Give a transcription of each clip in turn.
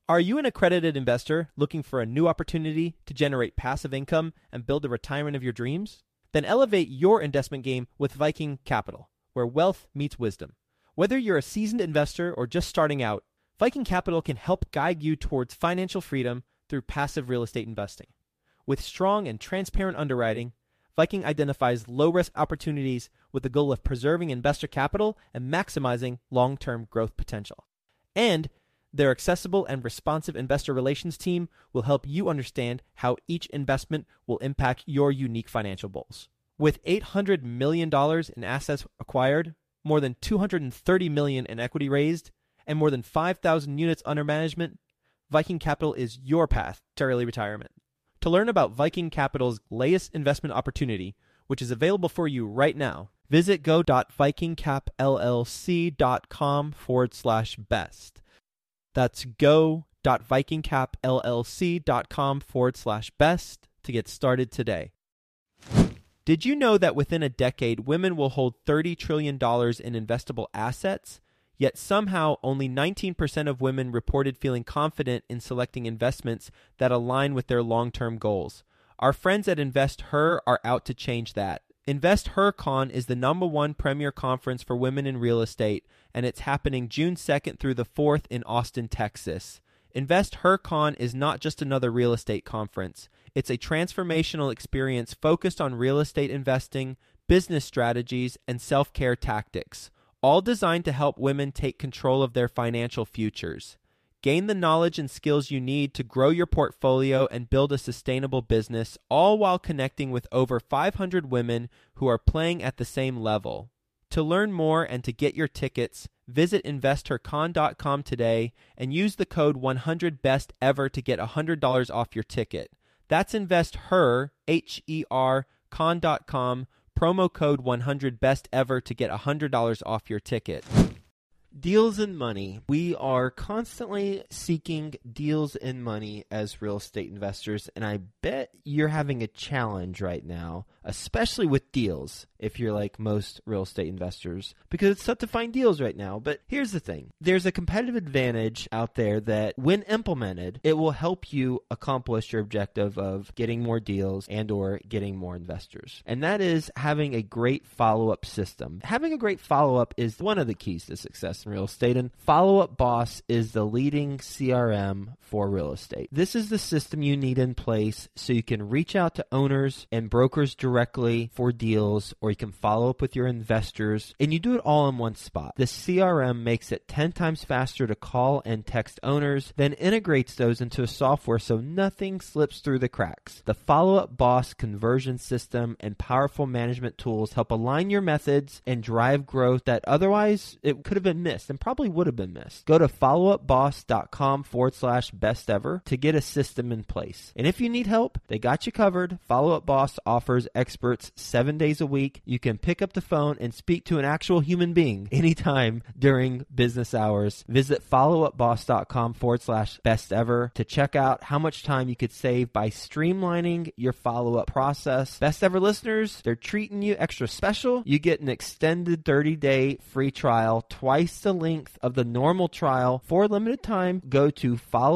Are you an accredited investor looking for a new opportunity to generate passive income and build the retirement of your dreams? Then elevate your investment game with Viking Capital, where wealth meets wisdom. Whether you're a seasoned investor or just starting out, Viking Capital can help guide you towards financial freedom through passive real estate investing. With strong and transparent underwriting, Viking identifies low-risk opportunities with the goal of preserving investor capital and maximizing long-term growth potential. And their accessible and responsive investor relations team will help you understand how each investment will impact your unique financial goals. With $800 million in assets acquired, more than $230 million in equity raised, and more than 5,000 units under management, Viking Capital is your path to early retirement. To learn about Viking Capital's latest investment opportunity, which is available for you right now, visit go.vikingcapllc.com/best. That's go.vikingcapllc.com/best to get started today. Did you know that within a decade, women will hold $30 trillion in investable assets? Yet somehow only 19% of women reported feeling confident in selecting investments that align with their long-term goals. Our friends at InvestHer are out to change that. InvestHerCon is the #1 premier conference for women in real estate, and it's happening June 2nd through the 4th in Austin, Texas. InvestHerCon is not just another real estate conference. It's a transformational experience focused on real estate investing, business strategies, and self-care tactics, all designed to help women take control of their financial futures. Gain the knowledge and skills you need to grow your portfolio and build a sustainable business, all while connecting with over 500 women who are playing at the same level. To learn more and to get your tickets, visit InvestHerCon.com today and use the code 100BESTEVER to get $100 off your ticket. That's InvestHer, H-E-R, con.com, promo code 100BESTEVER to get $100 off your ticket. Deals and money. We are constantly seeking deals and money as real estate investors, and I bet you're having a challenge right now, especially with deals, if you're like most real estate investors, because it's tough to find deals right now. But here's the thing. There's a competitive advantage out there that when implemented, it will help you accomplish your objective of getting more deals and or getting more investors. And that is having a great follow-up system. Having a great follow-up is one of the keys to success in real estate, and Follow Up Boss is the leading CRM for real estate. This is the system you need in place so you can reach out to owners and brokers directly for deals, or you can follow up with your investors, and you do it all in one spot. The CRM makes it 10 times faster to call and text owners, then integrates those into a software so nothing slips through the cracks. The Follow Up Boss conversion system and powerful management tools help align your methods and drive growth that otherwise it could have been missed and probably would have been missed. Go to followupboss.com/bestever to get a system in place. And if you need help, they got you covered. Follow Up Boss offers experts 7 days a week. You can pick up the phone and speak to an actual human being anytime during business hours. Visit followupboss.com/bestever to check out how much time you could save by streamlining your follow-up process. Best Ever listeners, they're treating you extra special. You get an extended 30-day free trial, twice the length of the normal trial for a limited time. Go to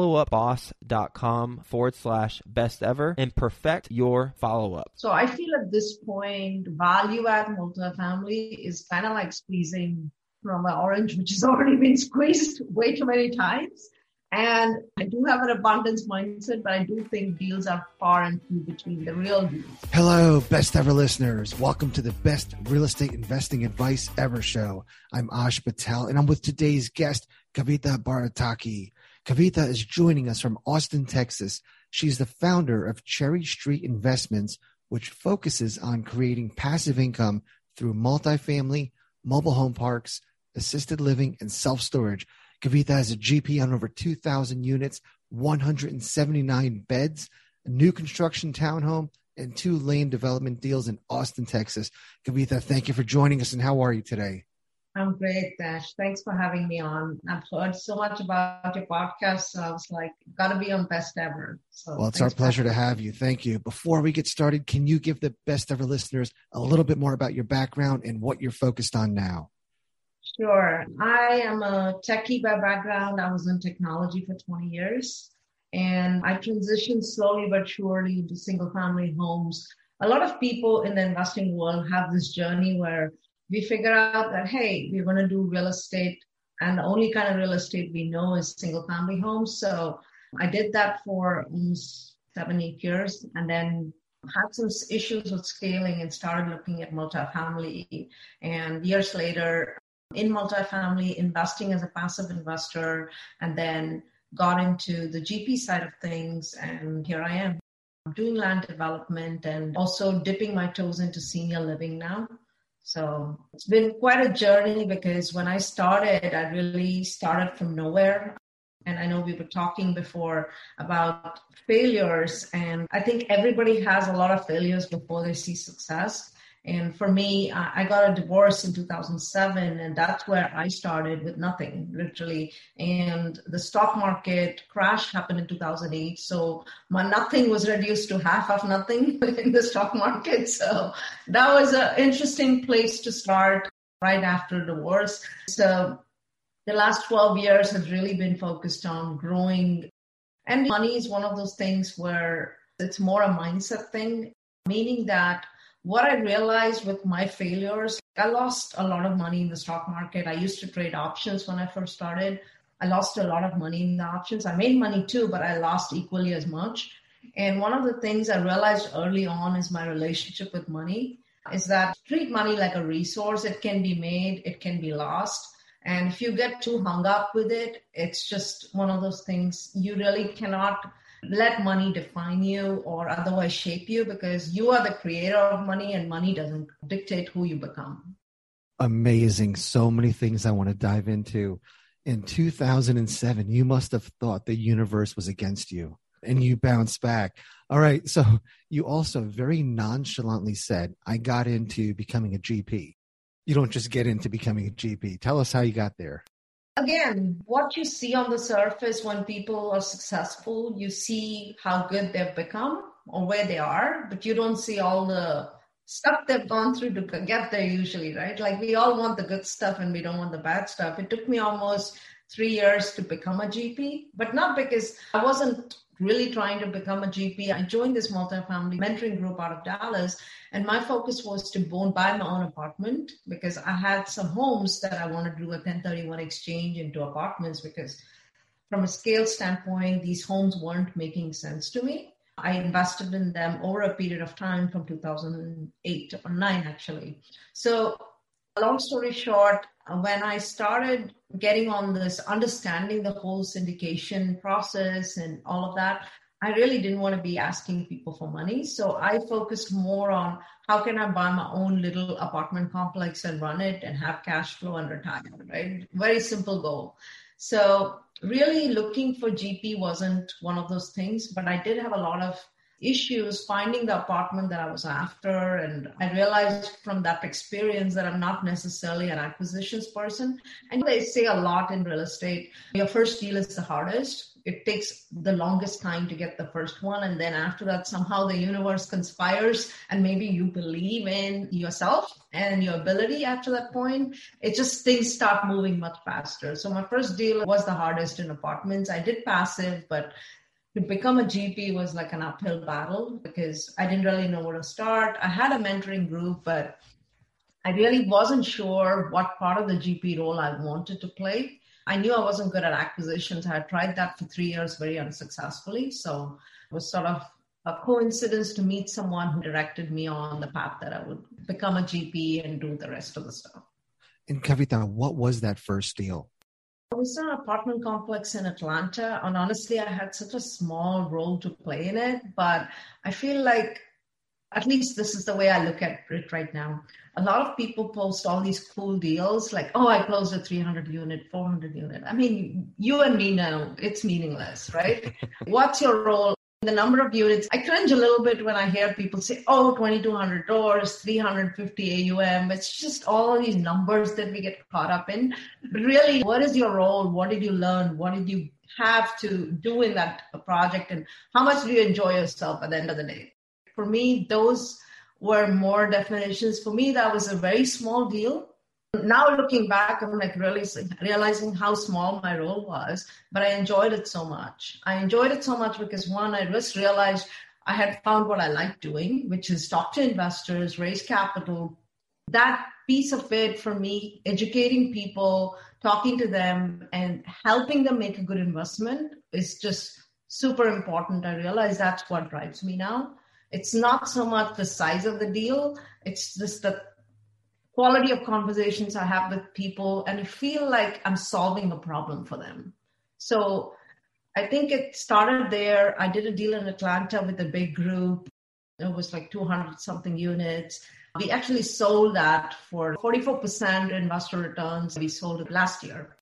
followupboss.com/bestever and perfect your follow-up. So I feel at this point, value-add multifamily is kind of like squeezing from an orange, which has already been squeezed way too many times. And I do have an abundance mindset, but I do think deals are far and few between, the real deals. Hello, Best Ever listeners. Welcome to the Best Real Estate Investing Advice Ever show. I'm Ash Patel, and I'm with today's guest, Kavita Bharataki. Kavita is joining us from Austin, Texas. She's the founder of Cherry Street Investments, which focuses on creating passive income through multifamily, mobile home parks, assisted living, and self-storage. Kavita has a GP on over 2,000 units, 179 beds, a new construction townhome, and 2 land development deals in Austin, Texas. Kavita, thank you for joining us, and how are you today? I'm great, Dash. Thanks for having me on. I've heard so much about your podcast, so I was like, got to be on Best Ever. So well, it's our pleasure to have you. Thank you. Before we get started, can you give the Best Ever listeners a little bit more about your background and what you're focused on now? Sure. I am a techie by background. I was in technology for 20 years and I transitioned slowly but surely into single family homes. A lot of people in the investing world have this journey where we figure out that, hey, we're going to do real estate and the only kind of real estate we know is single family homes. So I did that for almost 7, 8 years and then had some issues with scaling and started looking at multifamily. And years later, in multifamily, investing as a passive investor, and then got into the GP side of things. And here I am doing land development and also dipping my toes into senior living now. So it's been quite a journey because when I started, I really started from nowhere. And I know we were talking before about failures, and I think everybody has a lot of failures before they see success. And for me, I got a divorce in 2007, and that's where I started with nothing, literally. And the stock market crash happened in 2008. So my nothing was reduced to half of nothing in the stock market. So that was an interesting place to start right after divorce. So the last 12 years has really been focused on growing. And money is one of those things where it's more a mindset thing, meaning that what I realized with my failures, I lost a lot of money in the stock market. I used to trade options when I first started. I lost a lot of money in the options. I made money too, but I lost equally as much. And one of the things I realized early on is my relationship with money is that treat money like a resource. It can be made, it can be lost. And if you get too hung up with it, it's just one of those things you really cannot let money define you or otherwise shape you because you are the creator of money and money doesn't dictate who you become. Amazing. So many things I want to dive into. In 2007, you must have thought the universe was against you and you bounced back. All right. So you also very nonchalantly said, I got into becoming a GP. You don't just get into becoming a GP. Tell us how you got there. Again, what you see on the surface when people are successful, you see how good they've become or where they are, but you don't see all the stuff they've gone through to get there usually, right? Like we all want the good stuff and we don't want the bad stuff. It took me almost 3 years to become a GP, but not because I wasn't really trying to become a GP. I joined this multifamily mentoring group out of Dallas, and my focus was to buy my own apartment because I had some homes that I wanted to do a 1031 exchange into apartments because from a scale standpoint, these homes weren't making sense to me. I invested in them over a period of time from 2008 or 9 actually. So long story short, when I started getting on this, understanding the whole syndication process and all of that, I really didn't want to be asking people for money. So I focused more on how can I buy my own little apartment complex and run it and have cash flow and retire, right? Very simple goal. So really looking for GP wasn't one of those things, but I did have a lot of issues finding the apartment that I was after. And I realized from that experience that I'm not necessarily an acquisitions person. And they say a lot in real estate, your first deal is the hardest. It takes the longest time to get the first one. And then after that, somehow the universe conspires and maybe you believe in yourself and your ability after that point. It just things start moving much faster. So my first deal was the hardest in apartments. I did passive, but to become a GP was like an uphill battle because I didn't really know where to start. I had a mentoring group, but I really wasn't sure what part of the GP role I wanted to play. I knew I wasn't good at acquisitions. I had tried that for 3 years very unsuccessfully. So it was sort of a coincidence to meet someone who directed me on the path that I would become a GP and do the rest of the stuff. And Kavita, what was that first deal? It was an apartment complex in Atlanta. And honestly, I had such a small role to play in it. But I feel like, at least this is the way I look at it right now. A lot of people post all these cool deals like, oh, I closed a 300 unit, 400 unit. I mean, you and me know it's meaningless, right? What's your role? The number of units. I cringe a little bit when I hear people say, oh, 2,200 doors, 350 AUM. It's just all these numbers that we get caught up in. But really, what is your role? What did you learn? What did you have to do in that project? And how much do you enjoy yourself at the end of the day? For me, those were more definitions. For me, that was a very small deal. Now looking back, I'm like really realizing how small my role was, but I enjoyed it so much. I enjoyed it so much because one, I just realized I had found what I like doing, which is talk to investors, raise capital. That piece of it for me, educating people, talking to them and helping them make a good investment is just super important. I realize that's what drives me now. It's not so much the size of the deal. It's just the quality of conversations I have with people, and I feel like I'm solving a problem for them. So I think it started there. I did a deal in Atlanta with a big group. It was like 200 something units. We actually sold that for 44% investor returns. We sold it last year.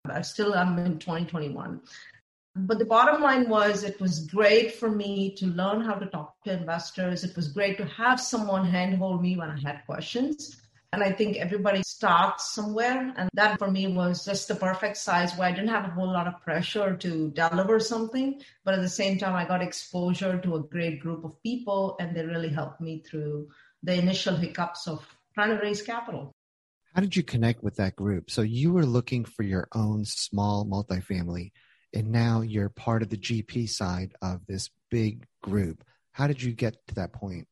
I'm in 2021. But the bottom line was it was great for me to learn how to talk to investors. It was great to have someone handhold me when I had questions. And I think everybody starts somewhere. And that for me was just the perfect size where I didn't have a whole lot of pressure to deliver something. But at the same time, I got exposure to a great group of people, and they really helped me through the initial hiccups of trying to raise capital. How did you connect with that group? So you were looking for your own small multifamily, and now you're part of the GP side of this big group. How did you get to that point?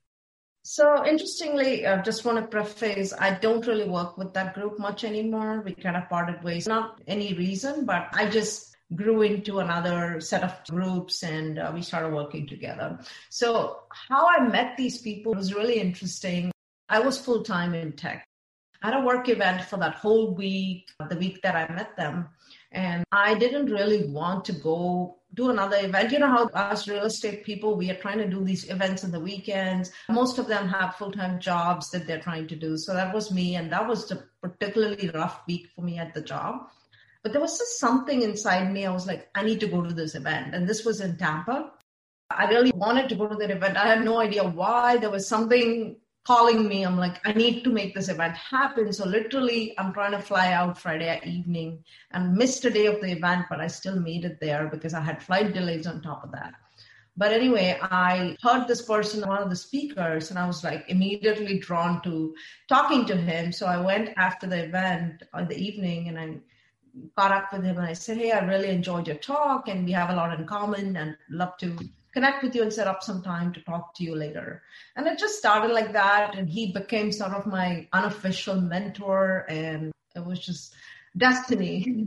So interestingly, I just want to preface, I don't really work with that group much anymore. We kind of parted ways, not any reason, but I just grew into another set of groups and we started working together. So how I met these people was really interesting. I was full-time in tech. I had a work event for that whole week, the week that I met them. And I didn't really want to go do another event. You know how us real estate people, we are trying to do these events on the weekends. Most of them have full-time jobs that they're trying to do. So that was me. And that was a particularly rough week for me at the job. But there was just something inside me. I was like, I need to go to this event. And this was in Tampa. I really wanted to go to that event. I had no idea why. There was something calling me. I'm like, I need to make this event happen. So literally, I'm trying to fly out Friday evening and missed a day of the event, but I still made it there because I had flight delays on top of that. But anyway, I heard this person, one of the speakers, and I was like immediately drawn to talking to him. So I went after the event in the evening and I caught up with him and I said, hey, I really enjoyed your talk and we have a lot in common and love to connect with you and set up some time to talk to you later. And it just started like that. And he became sort of my unofficial mentor. And it was just destiny.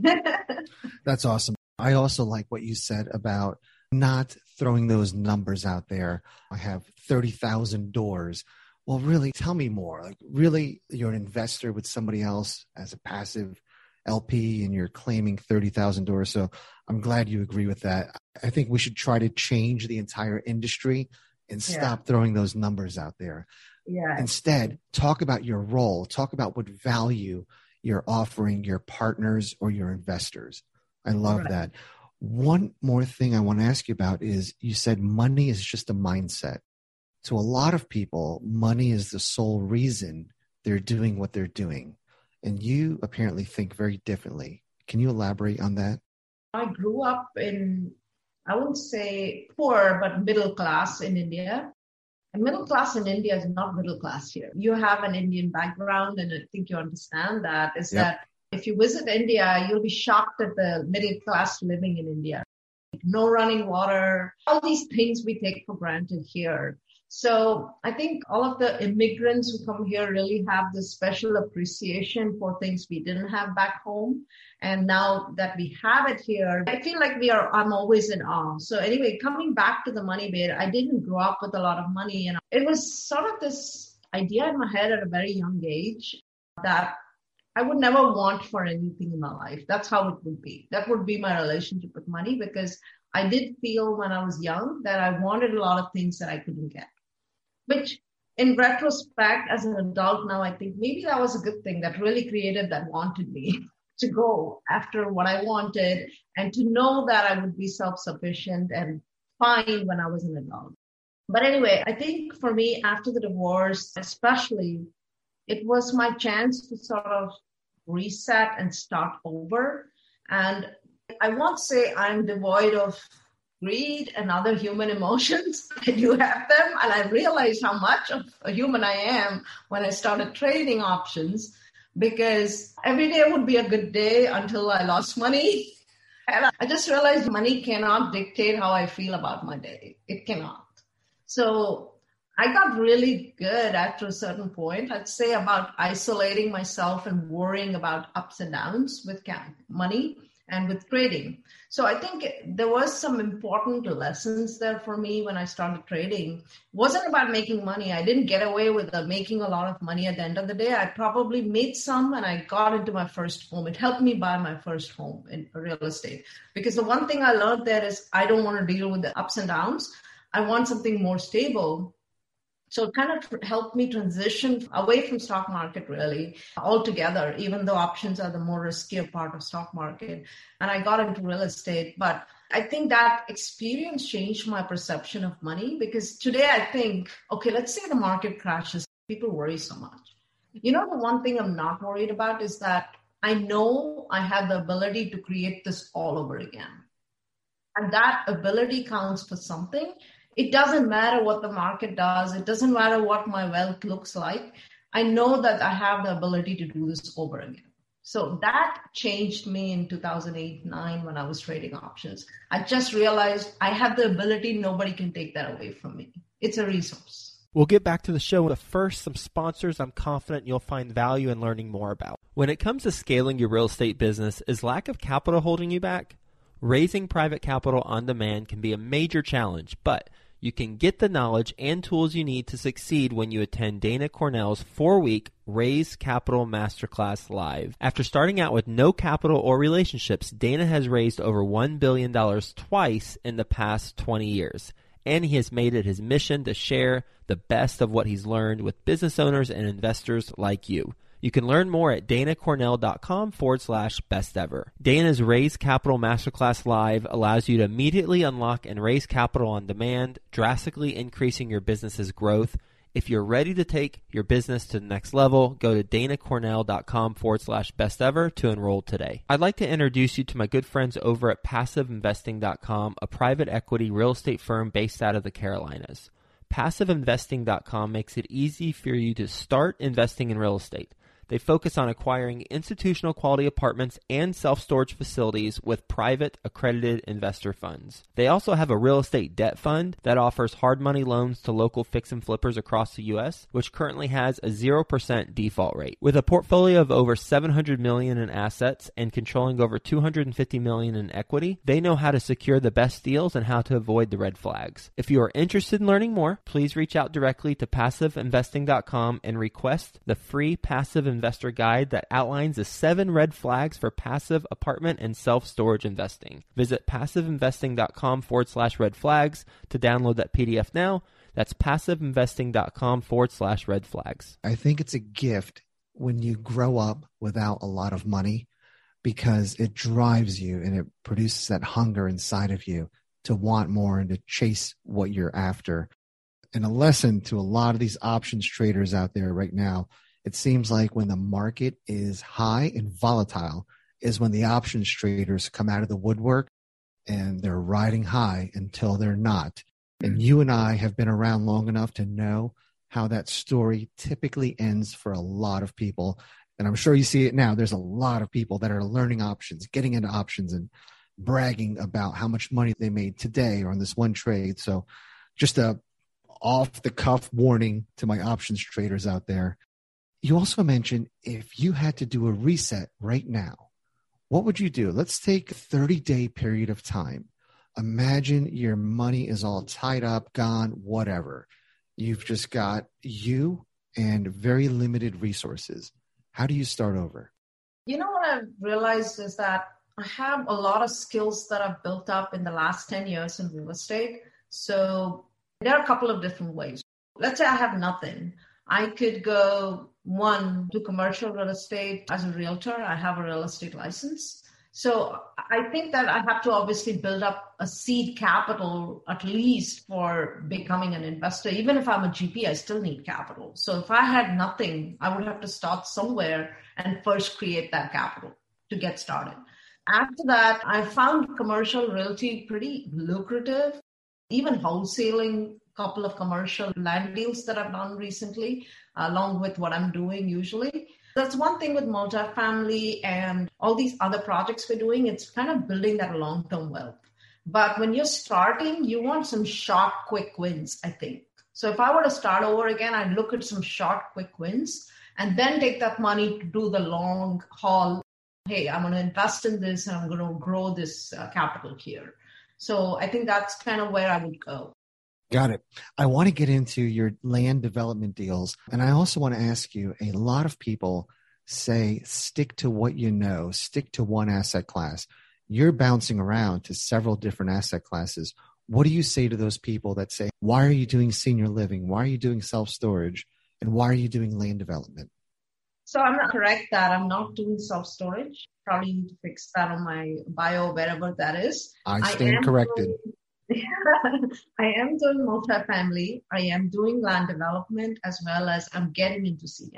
That's awesome. I also like what you said about not throwing those numbers out there. I have 30,000 doors. Well, really, tell me more. Like, really, you're an investor with somebody else as a passive LP and you're claiming 30,000 doors. So I'm glad you agree with that. I think we should try to change the entire industry and stop throwing those numbers out there. Yeah. Instead, talk about your role. Talk about what value you're offering your partners or your investors. I love that. One more thing I want to ask you about is you said money is just a mindset. To a lot of people, money is the sole reason they're doing what they're doing. And you apparently think very differently. Can you elaborate on that? I grew up in, I wouldn't say poor, but middle class in India. And middle class in India is not middle class here. You have an Indian background, and I think you understand that, is that if you visit India, you'll be shocked at the middle class living in India. No running water, all these things we take for granted here. So I think all of the immigrants who come here really have this special appreciation for things we didn't have back home. And now that we have it here, I feel like I'm always in awe. So anyway, coming back to the money bit, I didn't grow up with a lot of money. And it was sort of this idea in my head at a very young age that I would never want for anything in my life. That's how it would be. That would be my relationship with money, because I did feel when I was young that I wanted a lot of things that I couldn't get. Which in retrospect, as an adult now, I think maybe that was a good thing that really created that wanted me to go after what I wanted and to know that I would be self-sufficient and fine when I was an adult. But anyway, I think for me, after the divorce, especially, it was my chance to sort of reset and start over. And I won't say I'm devoid of greed and other human emotions. I do have them. And I realized how much of a human I am when I started trading options. because every day would be a good day until I lost money. And I just realized money cannot dictate how I feel about my day. It cannot. So I got really good after a certain point, I'd say, about isolating myself and worrying about ups and downs with money and with trading. So I think there was some important lessons there for me when I started trading. It wasn't about making money. I didn't get away with making a lot of money at the end of the day. I probably made some and I got into my first home. It helped me buy my first home in real estate. Because the one thing I learned there is I don't want to deal with the ups and downs. I want something more stable. So it kind of helped me transition away from stock market really altogether, even though options are the more riskier part of stock market. And I got into real estate. But I think that experience changed my perception of money, because today I think, okay, let's say the market crashes. People worry so much. The one thing I'm not worried about is that I know I have the ability to create this all over again. And that ability counts for something. It doesn't matter what the market does. It doesn't matter what my wealth looks like. I know that I have the ability to do this over again. So that changed me in 2008-9 when I was trading options. I just realized I have the ability. Nobody can take that away from me. It's a resource. We'll get back to the show, but first, some sponsors I'm confident you'll find value in learning more about. When it comes to scaling your real estate business, is lack of capital holding you back? Raising private capital on demand can be a major challenge, but you can get the knowledge and tools you need to succeed when you attend Dana Cornell's 4-week Raise Capital Masterclass Live. After starting out with no capital or relationships, Dana has raised over $1 billion twice in the past 20 years. And he has made it his mission to share the best of what he's learned with business owners and investors like you. You can learn more at danacornell.com/best ever. Dana's Raise Capital Masterclass Live allows you to immediately unlock and raise capital on demand, drastically increasing your business's growth. If you're ready to take your business to the next level, go to danacornell.com/best ever to enroll today. I'd like to introduce you to my good friends over at PassiveInvesting.com, a private equity real estate firm based out of the Carolinas. PassiveInvesting.com makes it easy for you to start investing in real estate. They focus on acquiring institutional quality apartments and self-storage facilities with private accredited investor funds. They also have a real estate debt fund that offers hard money loans to local fix and flippers across the U.S., which currently has a 0% default rate. With a portfolio of over $700 million in assets and controlling over $250 million in equity, they know how to secure the best deals and how to avoid the red flags. If you are interested in learning more, please reach out directly to PassiveInvesting.com and request the free Passive Investor Guide that outlines the 7 red flags for passive apartment and self-storage investing. Visit PassiveInvesting.com/red flags to download that PDF now. That's PassiveInvesting.com/red flags. I think it's a gift when you grow up without a lot of money, because it drives you and it produces that hunger inside of you to want more and to chase what you're after. And a lesson to a lot of these options traders out there right now, it seems like when the market is high and volatile is when the options traders come out of the woodwork and they're riding high until they're not. And you and I have been around long enough to know how that story typically ends for a lot of people. And I'm sure you see it now. There's a lot of people that are learning options, getting into options and bragging about how much money they made today or on this one trade. So just a off the cuff warning to my options traders out there. You also mentioned if you had to do a reset right now, what would you do? Let's take a 30-day period of time. Imagine your money is all tied up, gone, whatever. You've just got you and very limited resources. How do you start over? What I've realized is that I have a lot of skills that I've built up in the last 10 years in real estate. So there are a couple of different ways. Let's say I have nothing. I could go, one, do commercial real estate as a realtor. I have a real estate license. So I think that I have to obviously build up a seed capital, at least for becoming an investor. Even if I'm a GP, I still need capital. So if I had nothing, I would have to start somewhere and first create that capital to get started. After that, I found commercial realty pretty lucrative, even wholesaling. Couple of commercial land deals that I've done recently, along with what I'm doing usually. That's one thing with multifamily and all these other projects we're doing. It's kind of building that long-term wealth. But when you're starting, you want some short, quick wins, I think. So if I were to start over again, I'd look at some short, quick wins and then take that money to do the long haul. Hey, I'm going to invest in this and I'm going to grow this capital here. So I think that's kind of where I would go. Got it. I want to get into your land development deals. And I also want to ask you, a lot of people say, stick to what you know, stick to one asset class. You're bouncing around to several different asset classes. What do you say to those people that say, why are you doing senior living? Why are you doing self-storage? And why are you doing land development? So I'm not correct that I'm not doing self-storage. Probably need to fix that on my bio, wherever that is. I stand corrected. I am doing multifamily. I am doing land development as well as I'm getting into senior.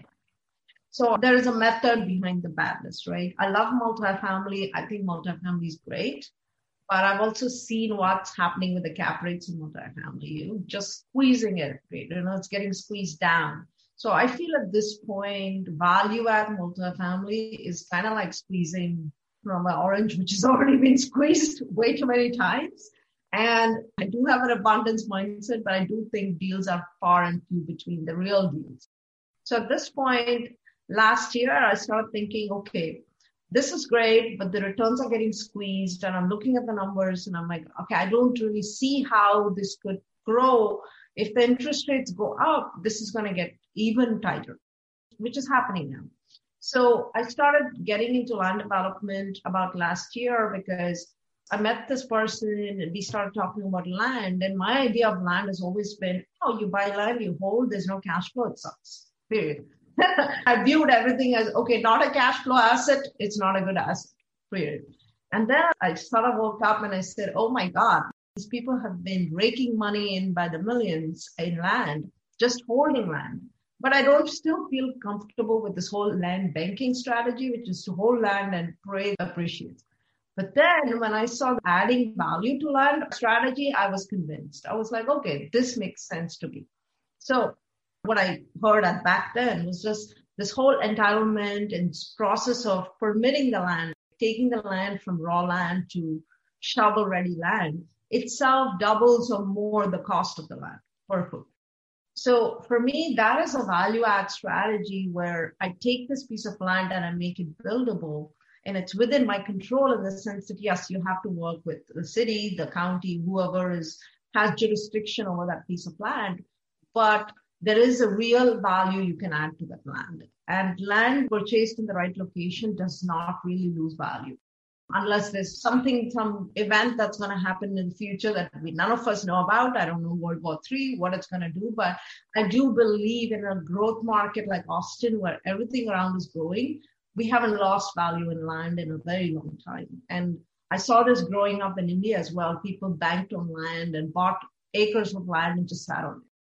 So there is a method behind the madness, right? I love multifamily. I think multifamily is great. But I've also seen what's happening with the cap rates in multifamily. You just squeezing it, right? It's getting squeezed down. So I feel at this point, value add multifamily is kind of like squeezing from an orange, which has already been squeezed way too many times. And I do have an abundance mindset, but I do think deals are far and few between, the real deals. So at this point, last year, I started thinking, okay, this is great, but the returns are getting squeezed. And I'm looking at the numbers and I'm like, okay, I don't really see how this could grow. If the interest rates go up, this is going to get even tighter, which is happening now. So I started getting into land development about last year because I met this person and we started talking about land. And my idea of land has always been, oh, you buy land, you hold, there's no cash flow, it sucks, period. I viewed everything as, okay, not a cash flow asset, it's not a good asset, period. And then I sort of woke up and I said, oh my God, these people have been raking money in by the millions in land, just holding land. But I don't still feel comfortable with this whole land banking strategy, which is to hold land and pray it appreciates. But then when I saw adding value to land strategy, I was convinced. I was like, okay, this makes sense to me. So what I heard back then was just this whole entitlement and process of permitting the land, taking the land from raw land to shovel-ready land, itself doubles or more the cost of the land per foot. So for me, that is a value-add strategy where I take this piece of land and I make it buildable. And it's within my control in the sense that, yes, you have to work with the city, the county, whoever has jurisdiction over that piece of land. But there is a real value you can add to that land. And land purchased in the right location does not really lose value. Unless there's some event that's going to happen in the future that none of us know about. I don't know World War III, what it's going to do. But I do believe in a growth market like Austin, where everything around is growing, we haven't lost value in land in a very long time. And I saw this growing up in India as well. People banked on land and bought acres of land and just sat on it.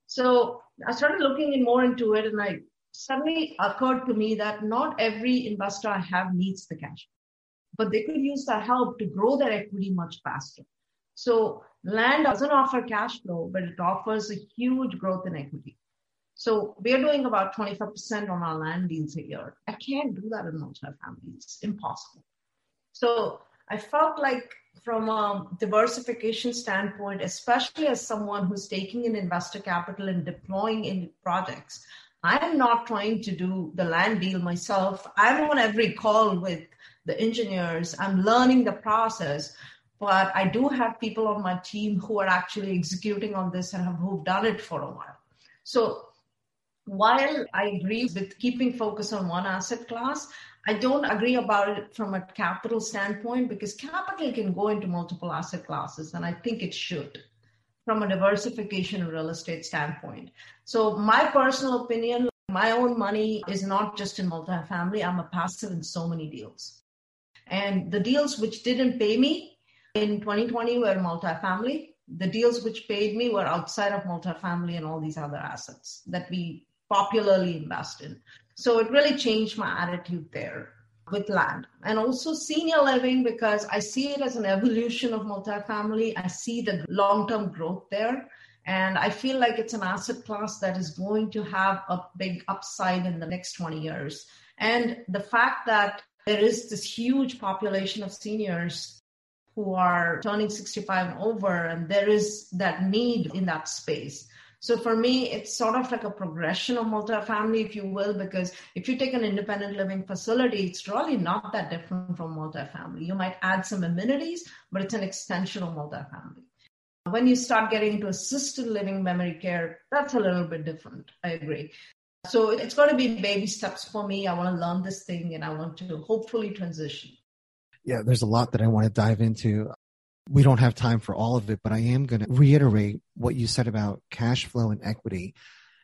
So I started looking more into it, and I suddenly occurred to me that not every investor I have needs the cash, but they could use that help to grow their equity much faster. So land doesn't offer cash flow, but it offers a huge growth in equity. So we're doing about 25% on our land deals a year. I can't do that in multifamily. It's impossible. So I felt like from a diversification standpoint, especially as someone who's taking in investor capital and deploying in projects, I'm not trying to do the land deal myself. I'm on every call with the engineers. I'm learning the process, but I do have people on my team who are actually executing on this and who've done it for a while. So while I agree with keeping focus on one asset class, I don't agree about it from a capital standpoint, because capital can go into multiple asset classes, and I think it should from a diversification and real estate standpoint. So my personal opinion, my own money is not just in multifamily. I'm a passive in so many deals. And the deals which didn't pay me in 2020 were multifamily. The deals which paid me were outside of multifamily and all these other assets that we popularly invest in. So it really changed my attitude there with land. And also senior living, because I see it as an evolution of multifamily. I see the long-term growth there. And I feel like it's an asset class that is going to have a big upside in the next 20 years. And the fact that there is this huge population of seniors who are turning 65 and over, and there is that need in that space. So for me, it's sort of like a progression of multifamily, if you will, because if you take an independent living facility, it's really not that different from multifamily. You might add some amenities, but it's an extension of multifamily. When you start getting into assisted living, memory care, that's a little bit different. I agree. So it's going to be baby steps for me. I want to learn this thing and I want to hopefully transition. Yeah, there's a lot that I want to dive into. We don't have time for all of it, but I am going to reiterate what you said about cash flow and equity.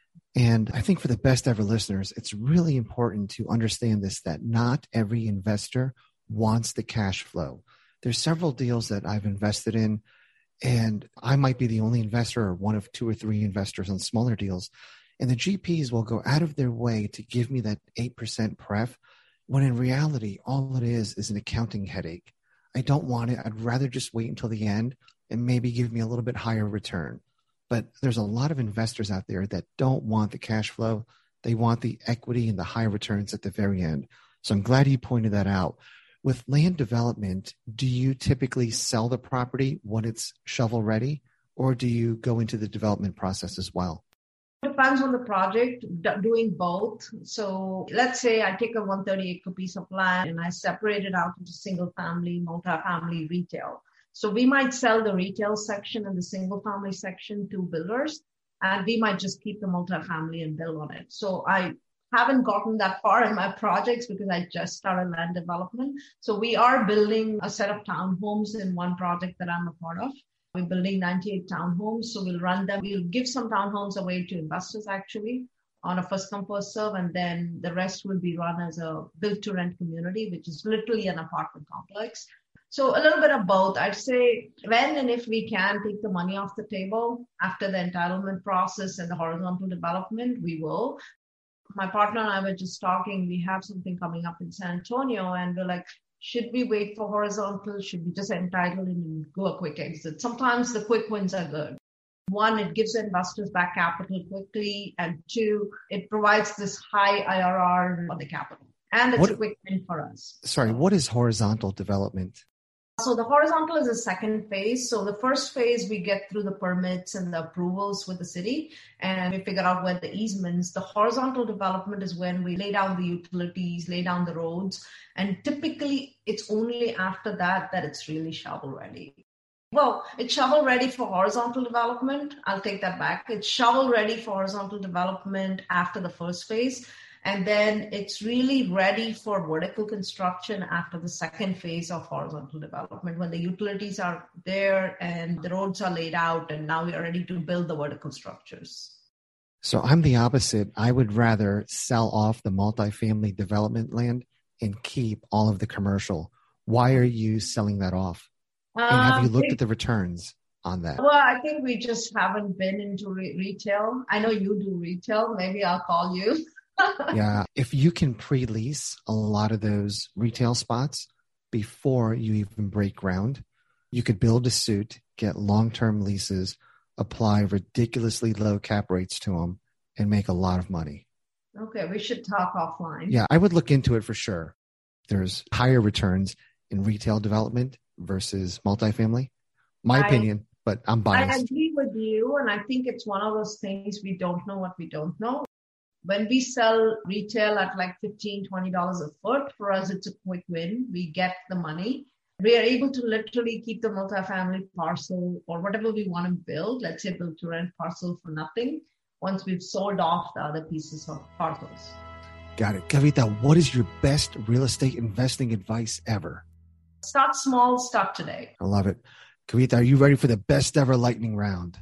And I think for the best ever listeners, it's really important to understand this, that not every investor wants the cash flow. There's several deals that I've invested in, and I might be the only investor or one of 2 or 3 investors on smaller deals. And the GPs will go out of their way to give me that 8% pref, when in reality, all it is an accounting headache. I don't want it. I'd rather just wait until the end and maybe give me a little bit higher return. But there's a lot of investors out there that don't want the cash flow. They want the equity and the high returns at the very end. So I'm glad you pointed that out. With land development, do you typically sell the property when it's shovel ready, or do you go into the development process as well? Depends on the project, doing both. So let's say I take a 130-acre piece of land and I separate it out into single family, multifamily, retail. So we might sell the retail section and the single family section to builders, and we might just keep the multifamily and build on it. So I haven't gotten that far in my projects because I just started land development. So we are building a set of townhomes in one project that I'm a part of. We're building 98 townhomes, so we'll run them. We'll give some townhomes away to investors actually on a first come, first serve, and then the rest will be run as a build to rent community, which is literally an apartment complex. So a little bit of both. I'd say when and if we can take the money off the table after the entitlement process and the horizontal development, we will. My partner and I were just talking, we have something coming up in San Antonio, and we're like, should we wait for horizontal? Should we just entitle and go a quick exit? Sometimes the quick wins are good. 1, it gives investors back capital quickly. And 2, it provides this high IRR on the capital. And it's a quick win for us. Sorry, what is horizontal development? So the horizontal is the second phase. So the first phase, we get through the permits and the approvals with the city, and we figure out where the easements. The horizontal development is when we lay down the utilities, lay down the roads. And typically, it's only after that it's really shovel ready. Well, it's shovel ready for horizontal development. I'll take that back. It's shovel ready for horizontal development after the first phase. And then it's really ready for vertical construction after the second phase of horizontal development, when the utilities are there and the roads are laid out, and now we are ready to build the vertical structures. So I'm the opposite. I would rather sell off the multifamily development land and keep all of the commercial. Why are you selling that off? And have you looked at the returns on that? Well, I think we just haven't been into retail. I know you do retail. Maybe I'll call you. Yeah. If you can pre-lease a lot of those retail spots before you even break ground, you could build a suit, get long-term leases, apply ridiculously low cap rates to them, and make a lot of money. Okay. We should talk offline. Yeah. I would look into it for sure. There's higher returns in retail development versus multifamily. My opinion, but I'm biased. I agree with you. And I think it's one of those things, we don't know what we don't know. When we sell retail at like $15, $20 a foot, for us, it's a quick win. We get the money. We are able to literally keep the multifamily parcel or whatever we want to build, let's say build to rent parcel for nothing, once we've sold off the other pieces of parcels. Got it. Kavita, what is your best real estate investing advice ever? Start small, start today. I love it. Kavita, are you ready for the best ever lightning round?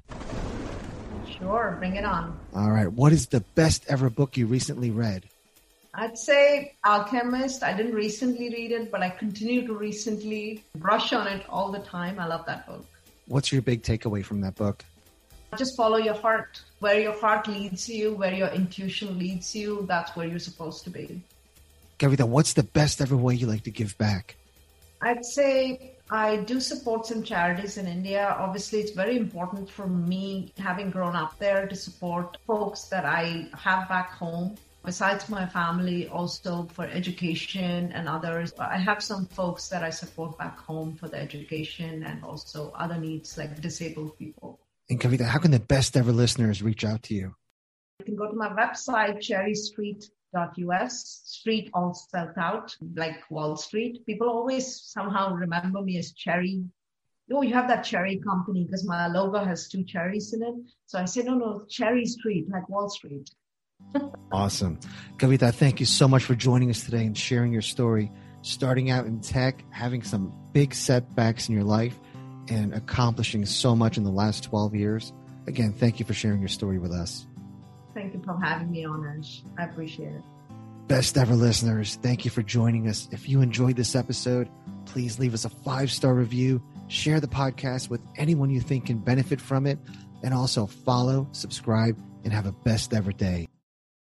Sure, bring it on. All right. What is the best ever book you recently read? I'd say Alchemist. I didn't recently read it, but I continue to recently brush on it all the time. I love that book. What's your big takeaway from that book? Just follow your heart. Where your heart leads you, where your intuition leads you, that's where you're supposed to be. Kavita, what's the best ever way you like to give back? I'd say I do support some charities in India. Obviously, it's very important for me, having grown up there, to support folks that I have back home. besides my family, also for education and others. I have some folks that I support back home for the education and also other needs like disabled people. And Kavita, how can the best ever listeners reach out to you? You can go to my website, cherrystreet.us, street all spelled out, like Wall Street. People always somehow remember me as Cherry. Oh, you have that cherry company because my logo has 2 cherries in it. So I say, no, Cherry Street, like Wall Street. Awesome. Kavita, thank you so much for joining us today and sharing your story, starting out in tech, having some big setbacks in your life, and accomplishing so much in the last 12 years. Again, thank you for sharing your story with us. Thank you for having me on, Ash. I appreciate it. Best ever listeners, thank you for joining us. If you enjoyed this episode, please leave us a 5-star review, share the podcast with anyone you think can benefit from it, and also follow, subscribe, and have a best ever day.